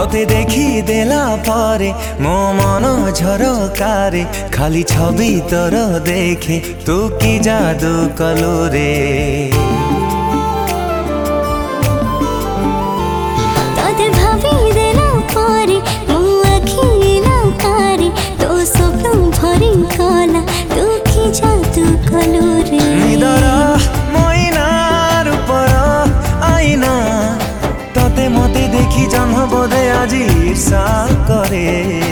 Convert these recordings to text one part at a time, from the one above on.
मते देखी देला पारे मो मन झरकारे खाली छवि तोर देखे तू की जादू कलु रे। तोते भाभी देला पारे मो आखि लौकारे तो स्वप्न भरी कला तू की जादू कलु रे। निदर मैना रूपर आईना तते मते देखी जन्म बोधे आज ईर्षा करे।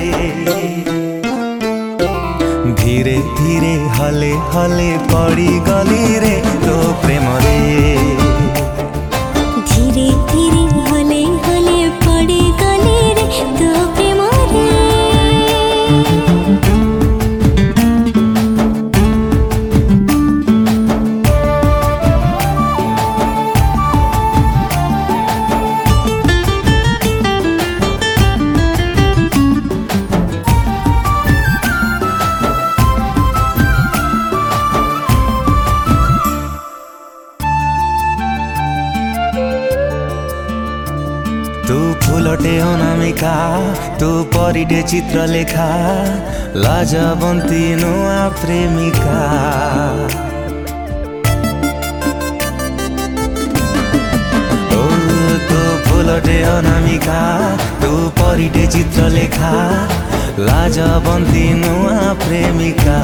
धीरे धीरे हले हले पड़ी गली रे तो प्रेम रे। धीरे धीरे हले हले पड़ी गली रे तो प्रेम रे। तू फुलटे अनामिका तू परिटे चित्र लेखा लाजवंती नुआ प्रेमिका। ओ तू फुलटे अनामिका तू परिटे चित्र लेखा लाजवंती नुआ प्रेमिका।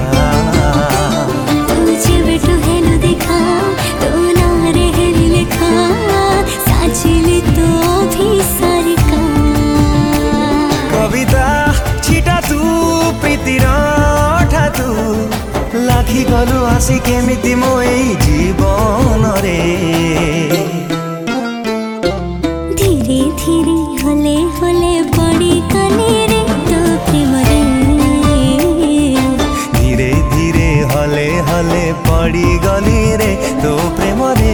तुझे बेटो हेलो देखा तो ना रे हेली लेखा साजिले तो भी सारिका। कविता छिटा तू प्रीतिर ठातू लाखी गलु आसी केमिति मो एई जीवन रे। धीरे धीरे हले हले पड़ी गली रे तो प्रेम रे। धीरे धीरे हले हले पड़ी गली रे तो प्रेम रे।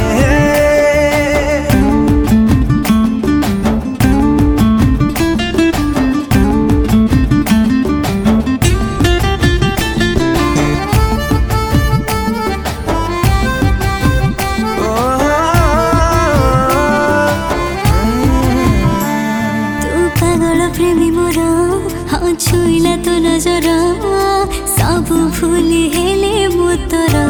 प्रेमी मोर हाँ छुईला तो नजर सब भूली हेले मो तोरा।